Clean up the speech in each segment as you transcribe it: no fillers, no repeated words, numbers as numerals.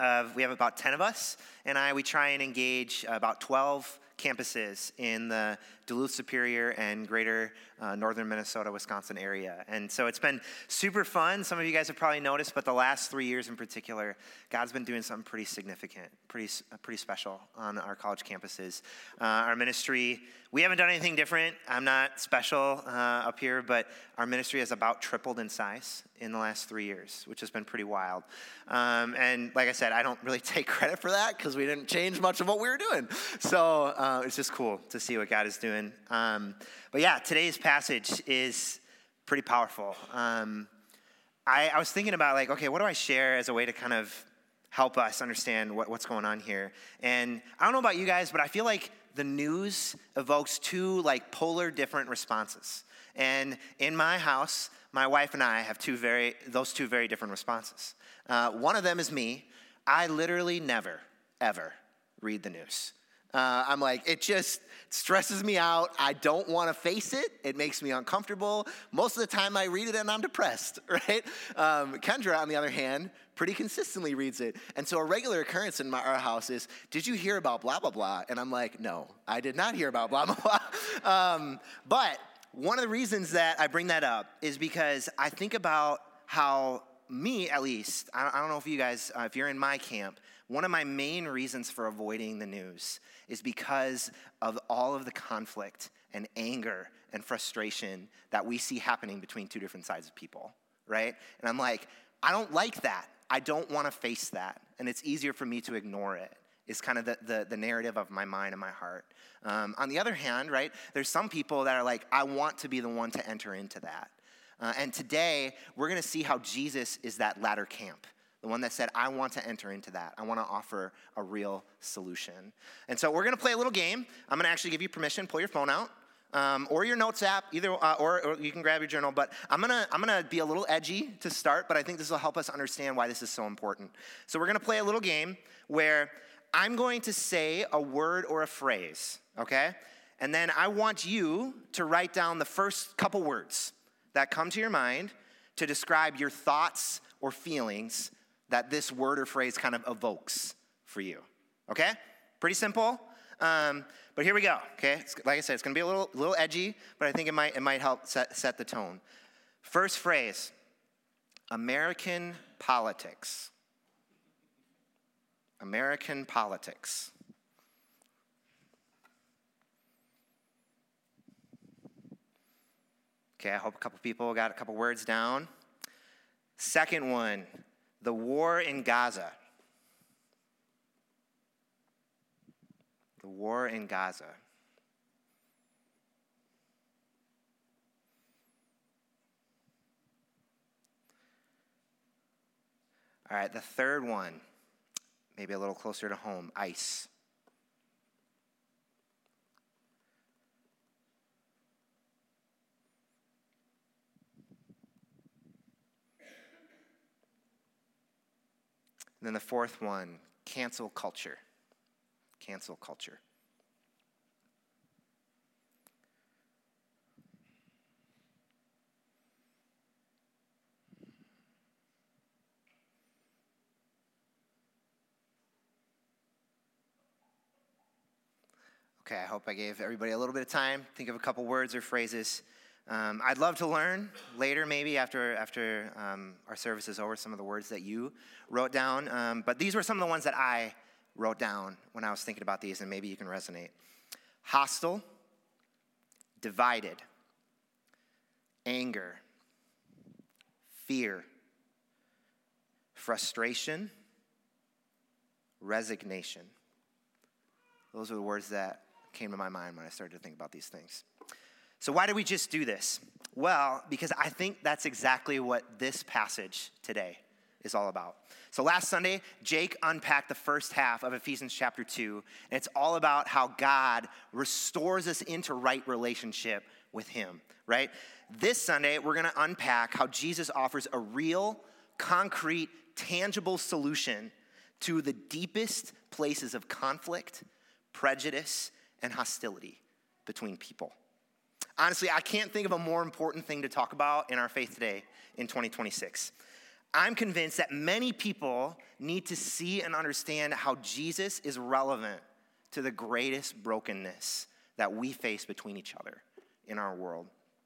we have about 10 of us, and we try and engage about 12 campuses in the Duluth, Superior, and greater northern Minnesota, Wisconsin area. And so it's been super fun. Some of you guys have probably noticed, but the last 3 years in particular, God's been doing something pretty significant, pretty special on our college campuses. Our ministry, we haven't done anything different. I'm not special up here, but our ministry has about tripled in size in the last 3 years, which has been pretty wild. And like I said, I don't really take credit for that because we didn't change much of what we were doing. So it's just cool to see what God is doing. But yeah, today's passage is pretty powerful. I was thinking about okay, what do I share as a way to kind of help us understand what's going on here? And I don't know about you guys, but I feel like the news evokes two polar different responses. And in my house, my wife and I have those two very different responses. One of them is me. I literally never, ever read the news. I'm it just stresses me out. I don't want to face it. It makes me uncomfortable. Most of the time I read it and I'm depressed, right? Kendra, on the other hand, pretty consistently reads it. And so a regular occurrence in our house is, did you hear about blah, blah, blah? And I'm no, I did not hear about blah, blah, blah. But one of the reasons that I bring that up is because I think about how me, at least, I don't know if you guys, if you're in my camp, one of my main reasons for avoiding the news is because of all of the conflict and anger and frustration that we see happening between two different sides of people, right? And I'm I don't like that. I don't want to face that. And it's easier for me to ignore it, is kind of the narrative of my mind and my heart. On the other hand, right, there's some people that are I want to be the one to enter into that. And today, we're going to see how Jesus is that latter camp. The one that said, I want to enter into that. I want to offer a real solution. And so we're going to play a little game. I'm going to actually give you permission. Pull your phone out or your notes app, either, or you can grab your journal. But I'm gonna be a little edgy to start, but I think this will help us understand why this is so important. So we're going to play a little game where I'm going to say a word or a phrase, okay? And then I want you to write down the first couple words that come to your mind to describe your thoughts or feelings that this word or phrase kind of evokes for you, okay? Pretty simple, but here we go, okay? Like I said, it's gonna be a little edgy, but I think it might help set the tone. First phrase, American politics. American politics. Okay, I hope a couple people got a couple words down. Second one, the war in Gaza. The war in Gaza. All right, the third one, maybe a little closer to home, ICE. And then the fourth one, cancel culture. Cancel culture. Okay, I hope I gave everybody a little bit of time. Think of a couple words or phrases. I'd love to learn later, maybe after our service is over, some of the words that you wrote down. But these were some of the ones that I wrote down when I was thinking about these, and maybe you can resonate. Hostile, divided, anger, fear, frustration, resignation. Those are the words that came to my mind when I started to think about these things. So why did we just do this? Well, because I think that's exactly what this passage today is all about. So last Sunday, Jake unpacked the first half of Ephesians chapter 2, and it's all about how God restores us into right relationship with him, right? This Sunday, we're going to unpack how Jesus offers a real, concrete, tangible solution to the deepest places of conflict, prejudice, and hostility between people. Honestly, I can't think of a more important thing to talk about in our faith today in 2026. I'm convinced that many people need to see and understand how Jesus is relevant to the greatest brokenness that we face between each other in our world.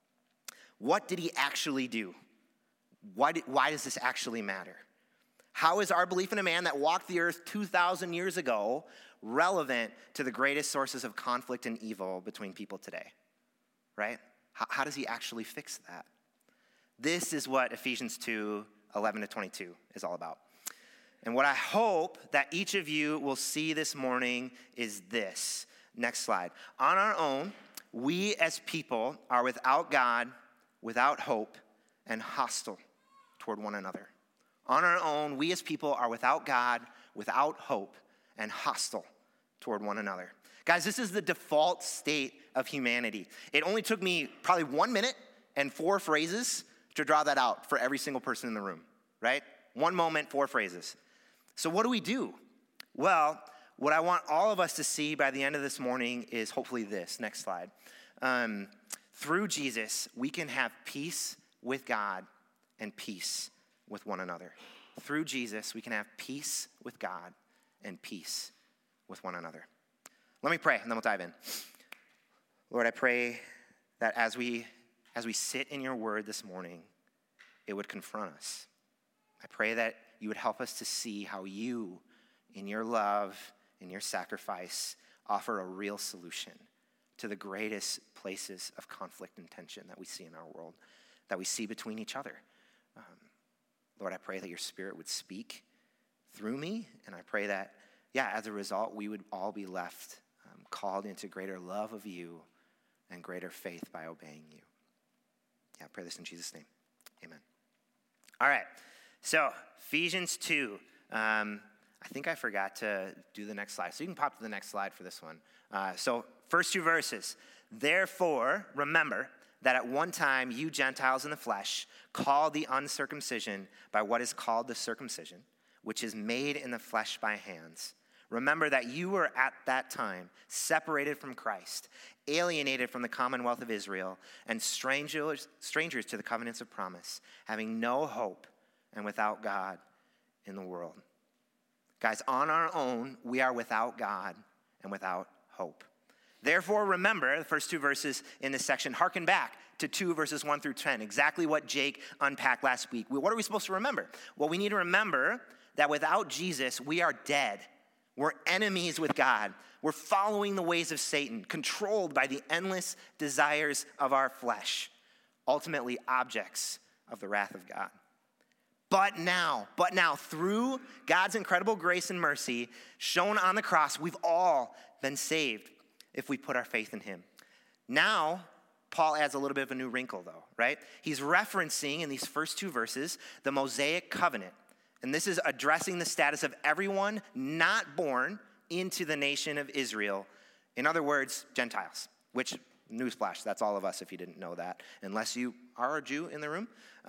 What did he actually do? Why does this actually matter? How is our belief in a man that walked the earth 2,000 years ago relevant to the greatest sources of conflict and evil between people today? Right? How does he actually fix that? This is what Ephesians 2:11-22 is all about. And what I hope that each of you will see this morning is this. Next slide. On our own, we as people are without God, without hope, and hostile toward one another. On our own, we as people are without God, without hope, and hostile toward one another. Guys, this is the default state of humanity. It only took me probably 1 minute and 4 phrases to draw that out for every single person in the room, right? 1 moment, 4 phrases. So what do? Well, what I want all of us to see by the end of this morning is hopefully this. Next slide. Through Jesus, we can have peace with God and peace with one another. Through Jesus, we can have peace with God and peace with one another. Let me pray, and then we'll dive in. Lord, I pray that as we sit in your word this morning, it would confront us. I pray that you would help us to see how you, in your love, in your sacrifice, offer a real solution to the greatest places of conflict and tension that we see in our world, that we see between each other. Lord, I pray that your Spirit would speak through me, and I pray that, as a result, we would all be left called into greater love of you and greater faith by obeying you. I pray this in Jesus' name. Amen. All right, so Ephesians 2. I think I forgot to do the next slide, so you can pop to the next slide for this one. So first 2 verses. Therefore, remember that at one time you Gentiles in the flesh called the uncircumcision by what is called the circumcision, which is made in the flesh by hands. Remember that you were at that time separated from Christ, alienated from the commonwealth of Israel, and strangers to the covenants of promise, having no hope and without God in the world. Guys, on our own, we are without God and without hope. Therefore, remember, the first 2 verses in this section, hearken back to 2 verses 1-10, exactly what Jake unpacked last week. What are we supposed to remember? Well, we need to remember that without Jesus, we are dead. We're enemies with God. We're following the ways of Satan, controlled by the endless desires of our flesh, ultimately objects of the wrath of God. But now, through God's incredible grace and mercy shown on the cross, we've all been saved if we put our faith in him. Now, Paul adds a little bit of a new wrinkle, though, right? He's referencing in these first 2 verses the Mosaic covenant. And this is addressing the status of everyone not born into the nation of Israel. In other words, Gentiles, which, newsflash, that's all of us if you didn't know that, unless you are a Jew in the room.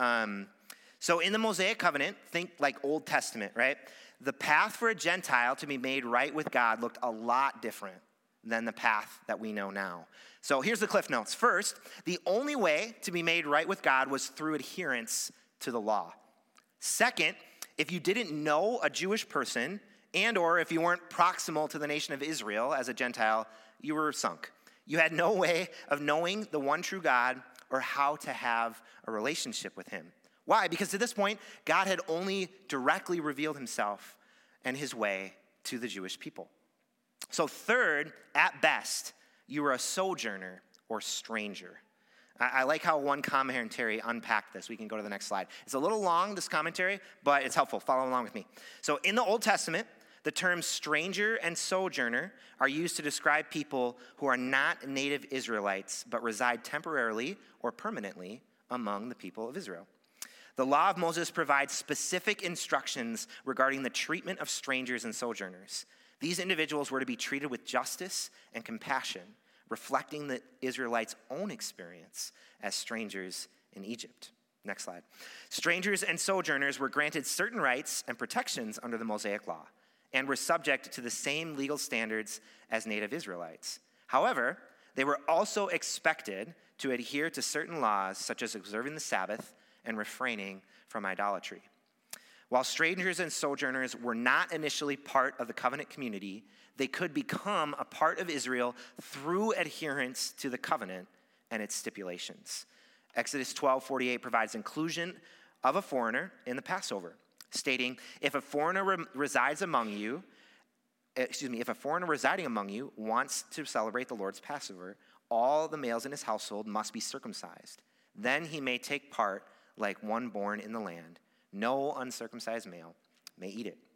So in the Mosaic covenant, think like Old Testament, right? The path for a Gentile to be made right with God looked a lot different than the path that we know now. So here's the Cliff Notes. First, the only way to be made right with God was through adherence to the law. Second, if you didn't know a Jewish person and or if you weren't proximal to the nation of Israel as a Gentile, you were sunk. You had no way of knowing the one true God or how to have a relationship with him. Why? Because to this point, God had only directly revealed himself and his way to the Jewish people. So third, at best, you were a sojourner or stranger. I like how one commentary unpacked this. We can go to the next slide. It's a little long, this commentary, but it's helpful. Follow along with me. So in the Old Testament, the terms stranger and sojourner are used to describe people who are not native Israelites, but reside temporarily or permanently among the people of Israel. The law of Moses provides specific instructions regarding the treatment of strangers and sojourners. These individuals were to be treated with justice and compassion, reflecting the Israelites' own experience as strangers in Egypt. Next slide. Strangers and sojourners were granted certain rights and protections under the Mosaic law and were subject to the same legal standards as native Israelites. However, they were also expected to adhere to certain laws, such as observing the Sabbath and refraining from idolatry. While strangers and sojourners were not initially part of the covenant community, they could become a part of Israel through adherence to the covenant and its stipulations. Exodus 12:48 provides inclusion of a foreigner in the Passover, stating, if a foreigner residing among you wants to celebrate the Lord's Passover, all the males in his household must be circumcised. Then he may take part like one born in the land. No uncircumcised male may eat it.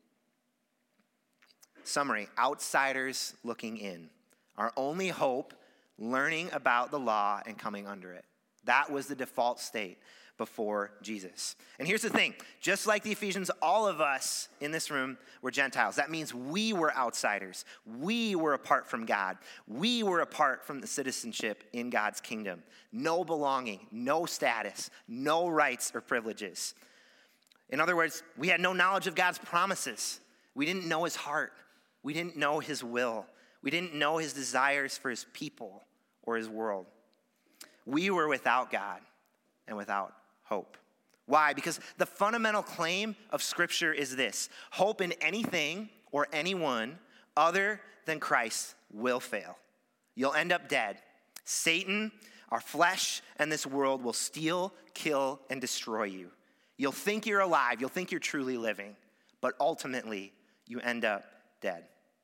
Summary, outsiders looking in. Our only hope, learning about the law and coming under it. That was the default state before Jesus. And here's the thing, just like the Ephesians, all of us in this room were Gentiles. That means we were outsiders. We were apart from God. We were apart from the citizenship in God's kingdom. No belonging, no status, no rights or privileges. In other words, we had no knowledge of God's promises. We didn't know his heart. We didn't know his will. We didn't know his desires for his people or his world. We were without God and without hope. Why? Because the fundamental claim of Scripture is this: hope in anything or anyone other than Christ will fail. You'll end up dead. Satan, our flesh, and this world will steal, kill, and destroy you. You'll think you're alive. You'll think you're truly living. But ultimately, you end up dead.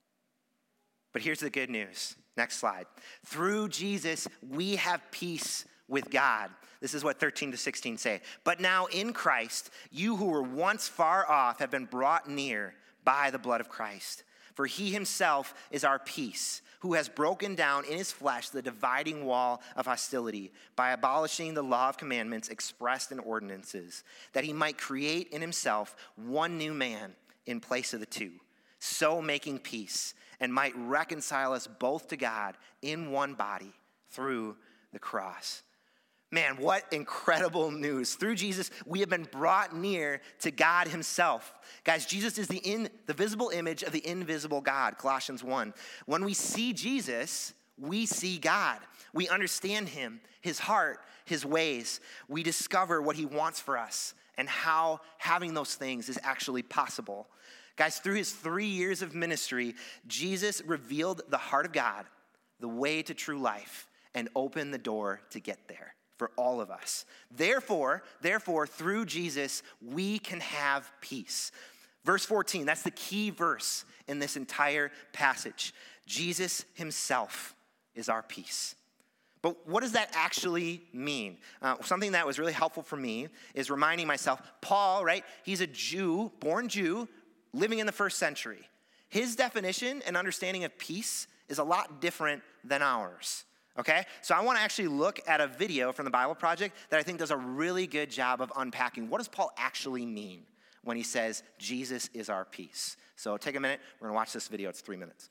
But here's the good news. Next slide. Through Jesus, we have peace with God. This is what 13-16 say. But now in Christ, you who were once far off have been brought near by the blood of Christ. For he himself is our peace, who has broken down in his flesh the dividing wall of hostility by abolishing the law of commandments expressed in ordinances, that he might create in himself one new man in place of the two, so making peace, and might reconcile us both to God in one body through the cross. Man, what incredible news. Through Jesus, we have been brought near to God himself. Guys, Jesus is the visible image of the invisible God, Colossians 1. When we see Jesus, we see God. We understand him, his heart, his ways. We discover what he wants for us and how having those things is actually possible. Guys, through his 3 years of ministry, Jesus revealed the heart of God, the way to true life, and opened the door to get there for all of us. Therefore, through Jesus, we can have peace. Verse 14, that's the key verse in this entire passage. Jesus himself is our peace. But what does that actually mean? Something that was really helpful for me is reminding myself, Paul, right? He's a Jew, born Jew, living in the first century. His definition and understanding of peace is a lot different than ours. Okay, so I want to actually look at a video from the Bible Project that I think does a really good job of unpacking what does Paul actually mean when he says Jesus is our peace. So take a minute. We're going to watch this video. It's 3 minutes.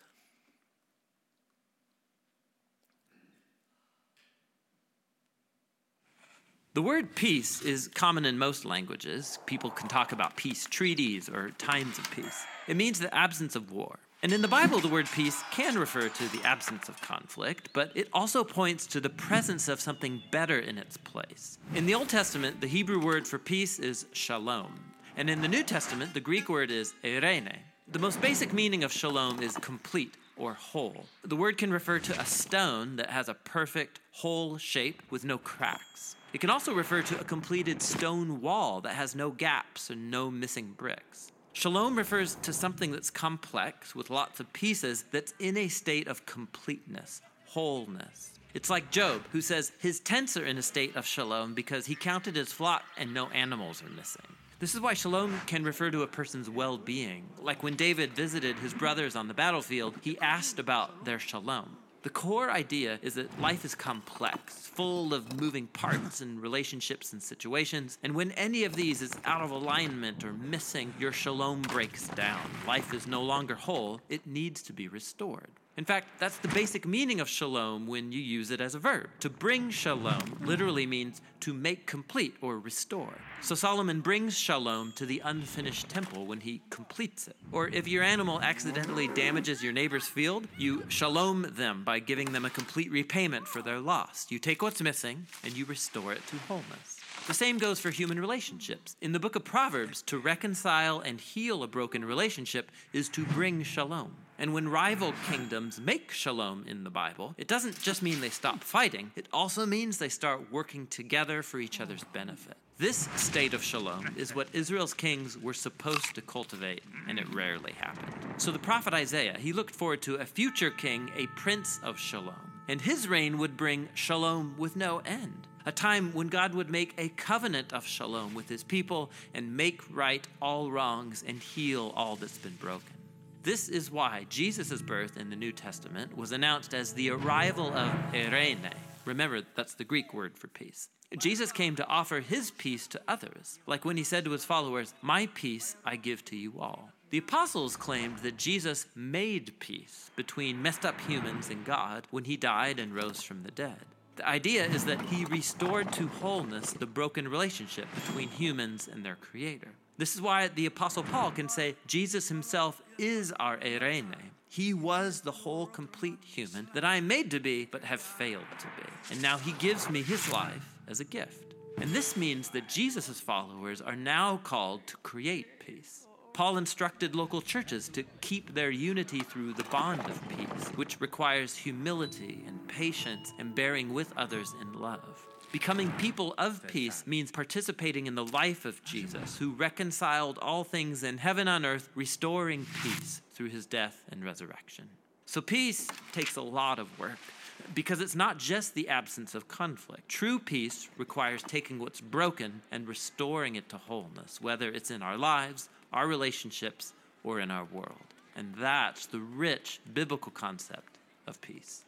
The word peace is common in most languages. People can talk about peace treaties or times of peace. It means the absence of war. And in the Bible, the word peace can refer to the absence of conflict, but it also points to the presence of something better in its place. In the Old Testament, the Hebrew word for peace is shalom. And in the New Testament, the Greek word is eirene. The most basic meaning of shalom is complete or whole. The word can refer to a stone that has a perfect, whole shape with no cracks. It can also refer to a completed stone wall that has no gaps and no missing bricks. Shalom refers to something that's complex with lots of pieces that's in a state of completeness, wholeness. It's like Job, who says his tents are in a state of shalom because he counted his flock and no animals are missing. This is why shalom can refer to a person's well-being. Like when David visited his brothers on the battlefield, he asked about their shalom. The core idea is that life is complex, full of moving parts and relationships and situations, and when any of these is out of alignment or missing, your shalom breaks down. Life is no longer whole, it needs to be restored. In fact, that's the basic meaning of shalom when you use it as a verb. To bring shalom literally means to make complete or restore. So Solomon brings shalom to the unfinished temple when he completes it. Or if your animal accidentally damages your neighbor's field, you shalom them by giving them a complete repayment for their loss. You take what's missing and you restore it to wholeness. The same goes for human relationships. In the book of Proverbs, to reconcile and heal a broken relationship is to bring shalom. And when rival kingdoms make shalom in the Bible, it doesn't just mean they stop fighting, it also means they start working together for each other's benefit. This state of shalom is what Israel's kings were supposed to cultivate, and it rarely happened. So the prophet Isaiah, he looked forward to a future king, a prince of shalom. And his reign would bring shalom with no end. A time when God would make a covenant of shalom with his people and make right all wrongs and heal all that's been broken. This is why Jesus' birth in the New Testament was announced as the arrival of eirene. Remember, that's the Greek word for peace. Jesus came to offer his peace to others, like when he said to his followers, "My peace I give to you all." The apostles claimed that Jesus made peace between messed up humans and God when he died and rose from the dead. The idea is that he restored to wholeness the broken relationship between humans and their creator. This is why the apostle Paul can say Jesus himself is our eirene. He was the whole complete human that I am made to be but have failed to be. And now he gives me his life as a gift. And this means that Jesus' followers are now called to create peace. Paul instructed local churches to keep their unity through the bond of peace, which requires humility and patience and bearing with others in love. Becoming people of peace means participating in the life of Jesus, who reconciled all things in heaven and earth, restoring peace through his death and resurrection. So peace takes a lot of work, because it's not just the absence of conflict. True peace requires taking what's broken and restoring it to wholeness, whether it's in our lives, our relationships, or in our world. And that's the rich biblical concept of peace.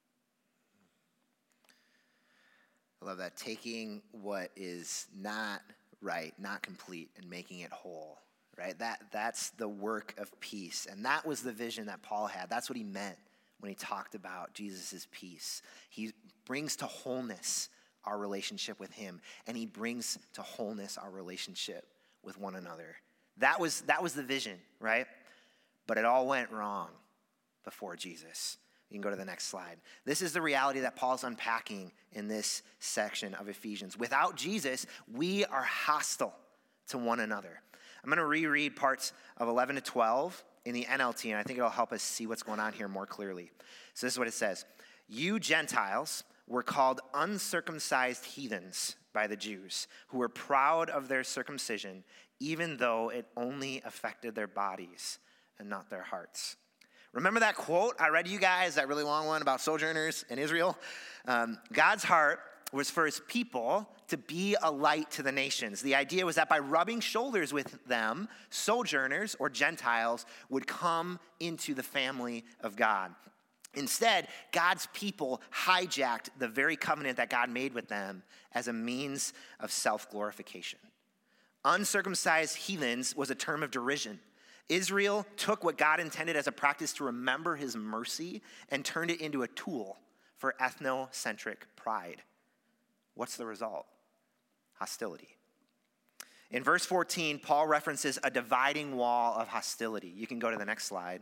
I love that. Taking what is not right, not complete, and making it whole, right? That's the work of peace. And that was the vision that Paul had. That's what he meant when he talked about Jesus' peace. He brings to wholeness our relationship with him, and he brings to wholeness our relationship with one another. That was the vision, right? But it all went wrong before Jesus. You can go to the next slide. This is the reality that Paul's unpacking in this section of Ephesians. Without Jesus, we are hostile to one another. I'm going to reread parts of 11 to 12 in the NLT, and I think it'll help us see what's going on here more clearly. So this is what it says. You Gentiles were called uncircumcised heathens by the Jews, who were proud of their circumcision, even though it only affected their bodies and not their hearts. Remember that quote I read to you guys, that really long one about sojourners in Israel? God's heart was for his people to be a light to the nations. The idea was that by rubbing shoulders with them, sojourners or Gentiles would come into the family of God. Instead, God's people hijacked the very covenant that God made with them as a means of self-glorification. Uncircumcised heathens was a term of derision. Israel took what God intended as a practice to remember his mercy and turned it into a tool for ethnocentric pride. What's the result? Hostility. In verse 14, Paul references a dividing wall of hostility. You can go to the next slide.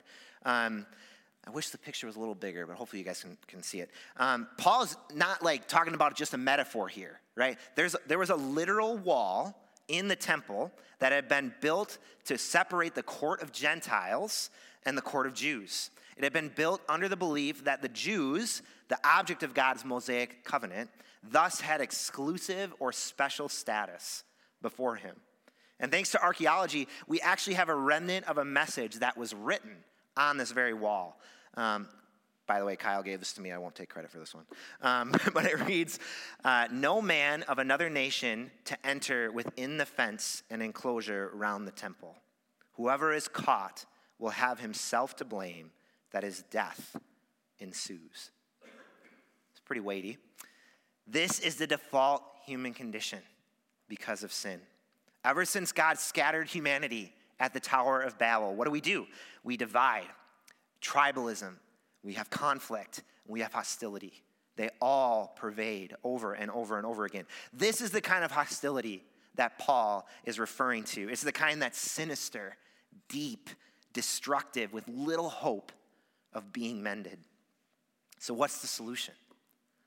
I wish the picture was a little bigger, but hopefully you guys can see it. Paul's not like talking about just a metaphor here, right? There was a literal wall in the temple that had been built to separate the court of Gentiles and the court of Jews. It had been built under the belief that the Jews, the object of God's Mosaic covenant, thus had exclusive or special status before him. And thanks to archaeology, we actually have a remnant of a message that was written on this very wall. By the way, Kyle gave this to me. I won't take credit for this one. But it reads, no man of another nation to enter within the fence and enclosure around the temple. Whoever is caught will have himself to blame, that is, death ensues. It's pretty weighty. This is the default human condition because of sin. Ever since God scattered humanity at the Tower of Babel, what do? We divide. Tribalism. We have conflict. We have hostility. They all pervade over and over and over again. This is the kind of hostility that Paul is referring to. It's the kind that's sinister, deep, destructive, with little hope of being mended. So what's the solution?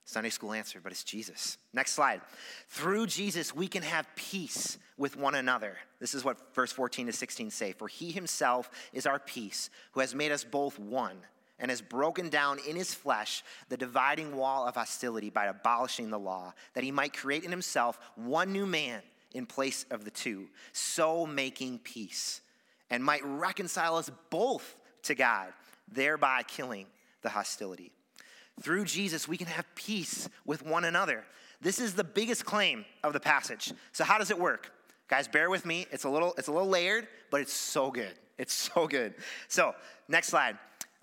Sunday school answer, but it's Jesus. Next slide. Through Jesus, we can have peace with one another. This is what verse 14 to 16 say. For he himself is our peace, who has made us both one, and has broken down in his flesh the dividing wall of hostility by abolishing the law, that he might create in himself one new man in place of the two, so making peace, and might reconcile us both to God, thereby killing the hostility. Through Jesus, we can have peace with one another. This is the biggest claim of the passage. So how does it work? Guys, bear with me. It's a little layered, but it's so good. It's so good. So next slide.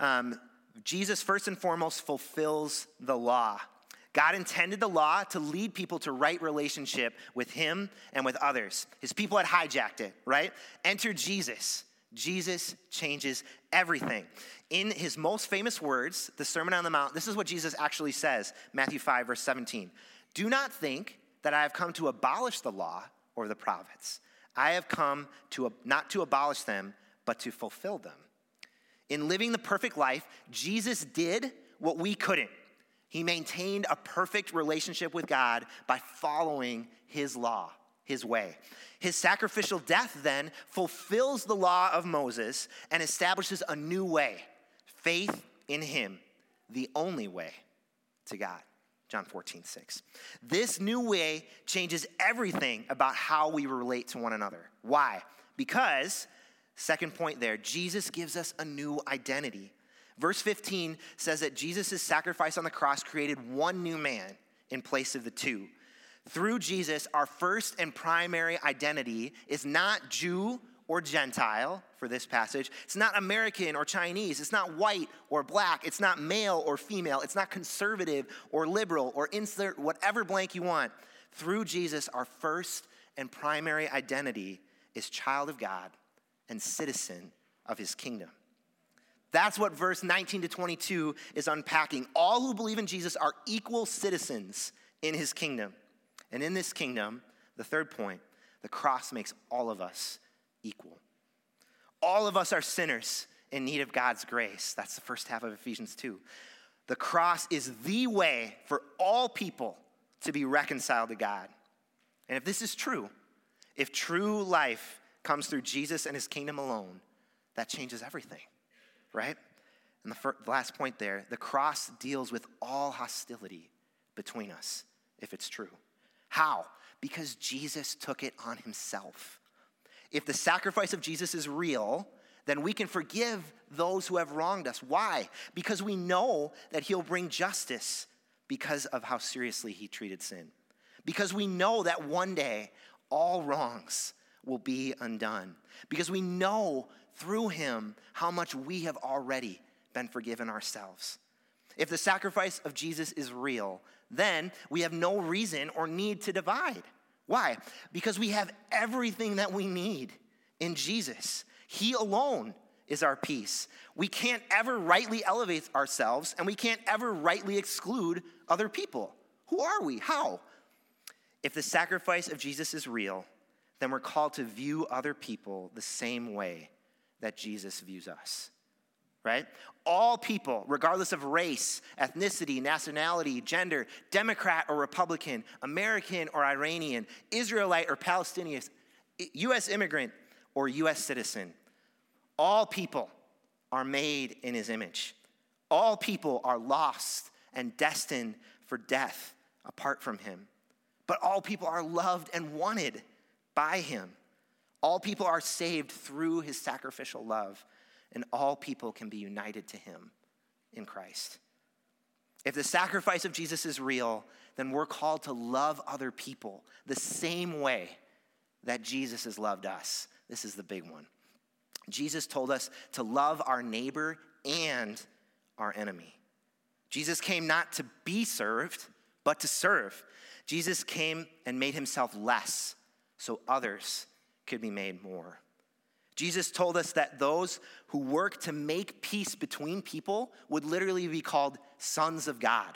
Jesus, first and foremost, fulfills the law. God intended the law to lead people to right relationship with him and with others. His people had hijacked it, right? Enter Jesus. Jesus changes everything. In his most famous words, the Sermon on the Mount, this is what Jesus actually says, Matthew 5, verse 17. Do not think that I have come to abolish the law or the prophets. I have come to not to abolish them, but to fulfill them. In living the perfect life, Jesus did what we couldn't. He maintained a perfect relationship with God by following his law, his way. His sacrificial death then fulfills the law of Moses and establishes a new way, faith in him, the only way to God. John 14:6. This new way changes everything about how we relate to one another. Why? Because, second point there, Jesus gives us a new identity. Verse 15 says that Jesus' sacrifice on the cross created one new man in place of the two. Through Jesus, our first and primary identity is not Jew or Gentile for this passage. It's not American or Chinese. It's not white or black. It's not male or female. It's not conservative or liberal or insert whatever blank you want. Through Jesus, our first and primary identity is child of God and citizen of his kingdom. That's what verse 19 to 22 is unpacking. All who believe in Jesus are equal citizens in his kingdom. And in this kingdom, the third point, the cross makes all of us equal. All of us are sinners in need of God's grace. That's the first half of Ephesians 2. The cross is the way for all people to be reconciled to God. And if this is true, if true life comes through Jesus and his kingdom alone, that changes everything, right? And the last point there, the cross deals with all hostility between us, if it's true. How? Because Jesus took it on himself. If the sacrifice of Jesus is real, then we can forgive those who have wronged us. Why? Because we know that he'll bring justice because of how seriously he treated sin. Because we know that one day all wrongs will be undone. Because we know through him how much we have already been forgiven ourselves. If the sacrifice of Jesus is real, then we have no reason or need to divide. Why? Because we have everything that we need in Jesus. He alone is our peace. We can't ever rightly elevate ourselves, and we can't ever rightly exclude other people. Who are we? How? If the sacrifice of Jesus is real, then we're called to view other people the same way that Jesus views us. Right? All people, regardless of race, ethnicity, nationality, gender, Democrat or Republican, American or Iranian, Israelite or Palestinian, U.S. immigrant or U.S. citizen, all people are made in his image. All people are lost and destined for death apart from him. But all people are loved and wanted by him. All people are saved through his sacrificial love. And all people can be united to him in Christ. If the sacrifice of Jesus is real, then we're called to love other people the same way that Jesus has loved us. This is the big one. Jesus told us to love our neighbor and our enemy. Jesus came not to be served, but to serve. Jesus came and made himself less so others could be made more. Jesus told us that those who work to make peace between people would literally be called sons of God.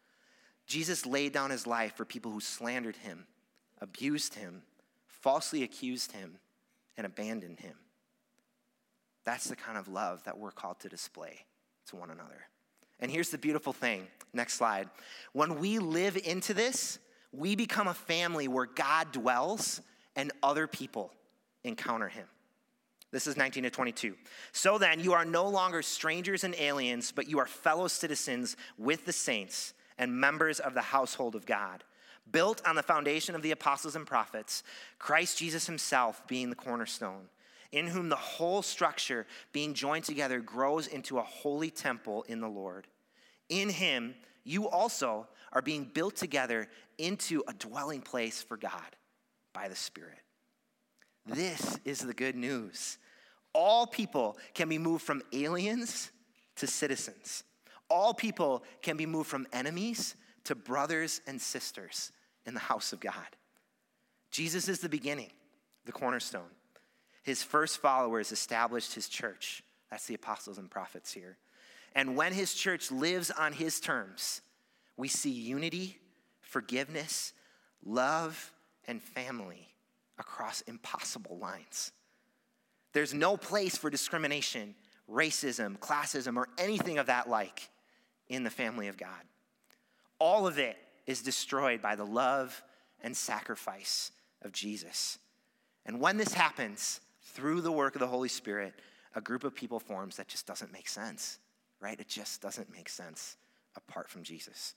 Jesus laid down his life for people who slandered him, abused him, falsely accused him, and abandoned him. That's the kind of love that we're called to display to one another. And here's the beautiful thing. Next slide. When we live into this, we become a family where God dwells and other people encounter him. This is 19 to 22. So then, you are no longer strangers and aliens, but you are fellow citizens with the saints and members of the household of God, built on the foundation of the apostles and prophets, Christ Jesus himself being the cornerstone, in whom the whole structure being joined together grows into a holy temple in the Lord. In him, you also are being built together into a dwelling place for God by the Spirit. This is the good news. All people can be moved from aliens to citizens. All people can be moved from enemies to brothers and sisters in the house of God. Jesus is the beginning, the cornerstone. His first followers established his church. That's the apostles and prophets here. And when his church lives on his terms, we see unity, forgiveness, love, and family across impossible lines. There's no place for discrimination, racism, classism, or anything of that like in the family of God. All of it is destroyed by the love and sacrifice of Jesus. And when this happens, through the work of the Holy Spirit, a group of people forms that just doesn't make sense, right? It just doesn't make sense apart from Jesus.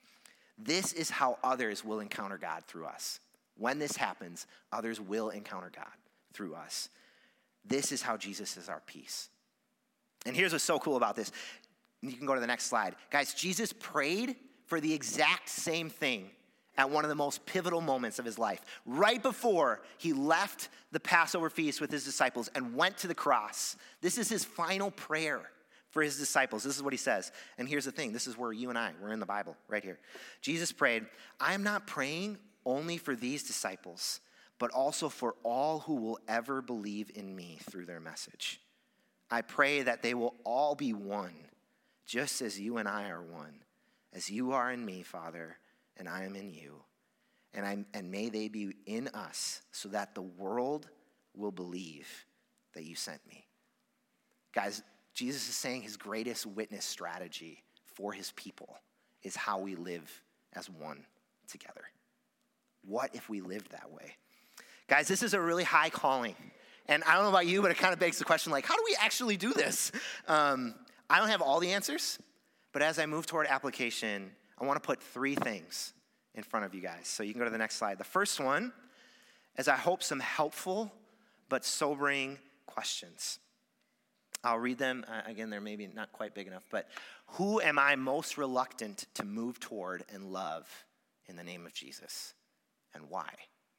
This is how others will encounter God through us. When this happens, others will encounter God through us. This is how Jesus is our peace. And here's what's so cool about this. You can go to the next slide. Guys, Jesus prayed for the exact same thing at one of the most pivotal moments of his life. Right before he left the Passover feast with his disciples and went to the cross. This is his final prayer for his disciples. This is what he says. And here's the thing. This is where you and I, we're in the Bible right here. Jesus prayed, I am not praying only for these disciples, but also for all who will ever believe in me through their message. I pray that they will all be one, just as you and I are one, as you are in me, Father, and I am in you. And may they be in us so that the world will believe that you sent me. Guys, Jesus is saying his greatest witness strategy for his people is how we live as one together. What if we lived that way? Guys, this is a really high calling. And I don't know about you, but it kind of begs the question, like, how do we actually do this? I don't have all the answers, but as I move toward application, I want to put 3 things in front of you guys. So you can go to the next slide. The first one is, I hope, some helpful but sobering questions. I'll read them. Again, they're maybe not quite big enough, but who am I most reluctant to move toward and love in the name of Jesus? And why?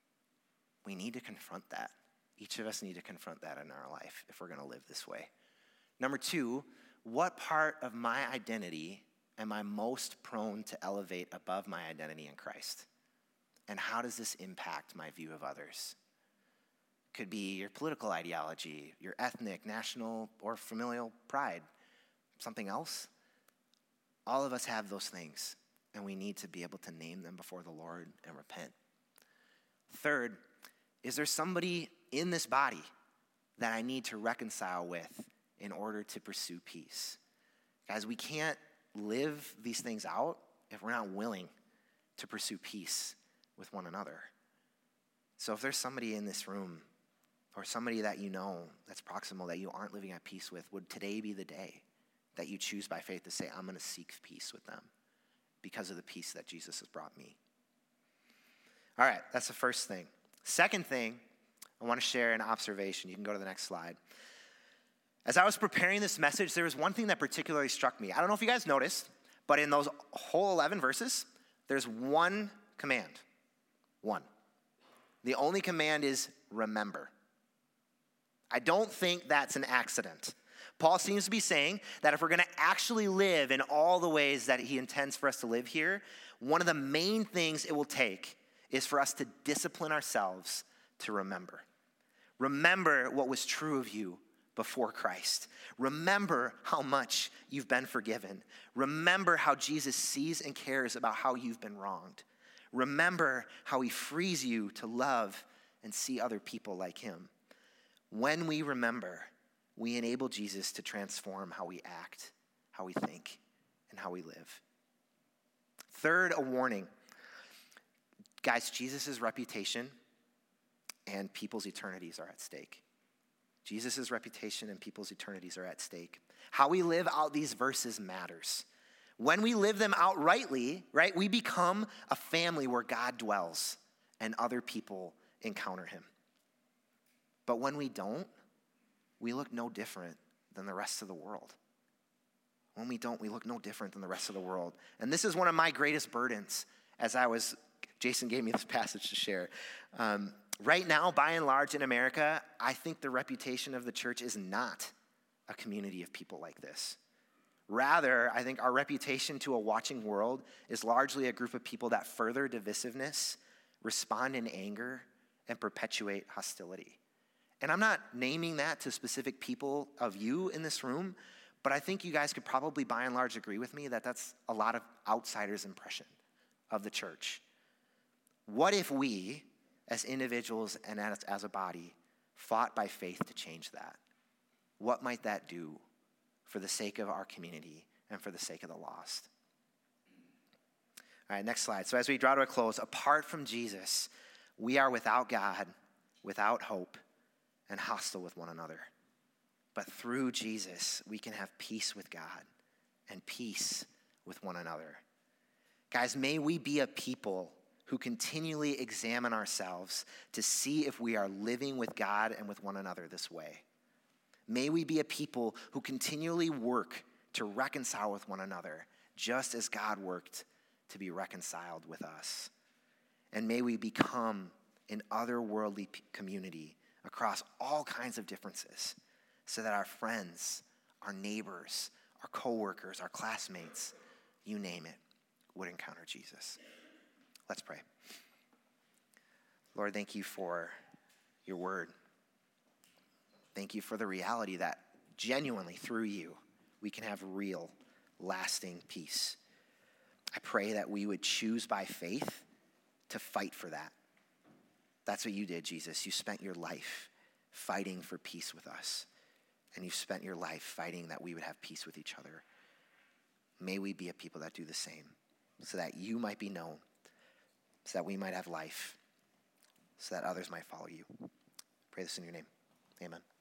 We need to confront that. Each of us need to confront that in our life if we're going to live this way. Number 2, what part of my identity am I most prone to elevate above my identity in Christ? And how does this impact my view of others? Could be your political ideology, your ethnic, national, or familial pride. Something else? All of us have those things, and we need to be able to name them before the Lord and repent. Third, is there somebody in this body that I need to reconcile with in order to pursue peace? Guys, we can't live these things out if we're not willing to pursue peace with one another. So if there's somebody in this room or somebody that you know that's proximal that you aren't living at peace with, would today be the day that you choose by faith to say, I'm going to seek peace with them because of the peace that Jesus has brought me? All right, that's the first thing. Second thing, I want to share an observation. You can go to the next slide. As I was preparing this message, there was one thing that particularly struck me. I don't know if you guys noticed, but in those whole 11 verses, there's one command. One. The only command is remember. I don't think that's an accident. Paul seems to be saying that if we're going to actually live in all the ways that he intends for us to live here, one of the main things it will take is for us to discipline ourselves to remember. Remember what was true of you before Christ. Remember how much you've been forgiven. Remember how Jesus sees and cares about how you've been wronged. Remember how he frees you to love and see other people like him. When we remember, we enable Jesus to transform how we act, how we think, in how we live. Third, a warning. Guys, Jesus' reputation and people's eternities are at stake. Jesus' reputation and people's eternities are at stake. How we live out these verses matters. When we live them out rightly, right, we become a family where God dwells and other people encounter him. But when we don't, we look no different than the rest of the world. When we don't, we look no different than the rest of the world. And this is one of my greatest burdens Jason gave me this passage to share. Right now, by and large in America, I think the reputation of the church is not a community of people like this. Rather, I think our reputation to a watching world is largely a group of people that further divisiveness, respond in anger, and perpetuate hostility. And I'm not naming that to specific people of you in this room, but I think you guys could probably by and large agree with me that that's a lot of outsiders' impression of the church. What if we, as individuals and as a body, fought by faith to change that? What might that do for the sake of our community and for the sake of the lost? All right, next slide. So as we draw to a close, apart from Jesus, we are without God, without hope, and hostile with one another. But through Jesus, we can have peace with God and peace with one another. Guys, may we be a people who continually examine ourselves to see if we are living with God and with one another this way. May we be a people who continually work to reconcile with one another, just as God worked to be reconciled with us. And may we become an otherworldly community across all kinds of differences, so that our friends, our neighbors, our coworkers, our classmates, you name it, would encounter Jesus. Let's pray. Lord, thank you for your word. Thank you for the reality that genuinely through you, we can have real, lasting peace. I pray that we would choose by faith to fight for that. That's what you did, Jesus. You spent your life fighting for peace with us. And you've spent your life fighting that we would have peace with each other. May we be a people that do the same, so that you might be known, so that we might have life, so that others might follow you. Pray this in your name. Amen.